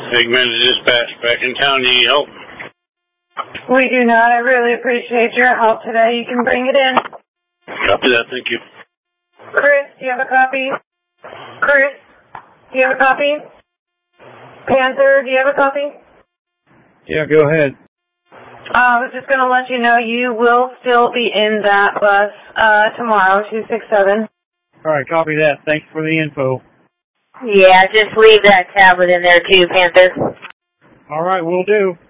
Segmented dispatch back in town. Do you need help? We do not. I really appreciate your help today. You can bring it in. Copy that. Thank you. Chris, do you have a copy? Chris, do you have a copy? Panther, do you have a copy? Yeah, go ahead. I was just going to let you know you will still be in that bus tomorrow, 267. All right, copy that. Thanks for the info. Yeah, just leave that tablet in there too, Panther. All right, will do.